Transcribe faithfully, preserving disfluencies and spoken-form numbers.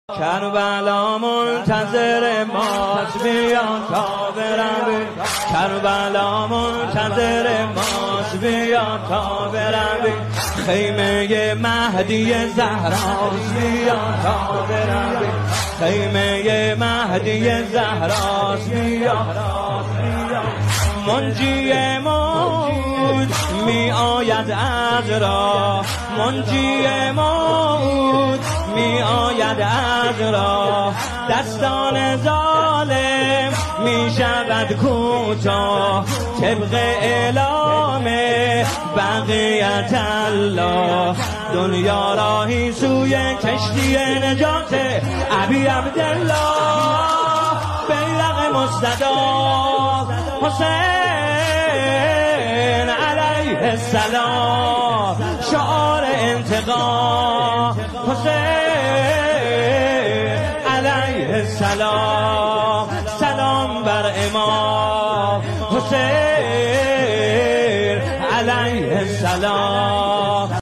کربلا منتظر ماست بیا تا برویم، کربلا منتظر ماست بیا تا برویم، خیمه مهدی زهراست بیا تا برویم، خیمه مهدی زهراست بیا. منجی موت می آید از راه، منجی موت می آید از راه، دستان ظالم می شود کوتاه، طبق اعلام بقیت الله، دنیا راهی سوی کشتی نجات ابی عبدالله، بیرق مستدار حسین علیه السلام، شعار انتقام حسین علیه السلام، سلام بر امام حسین علیه السلام.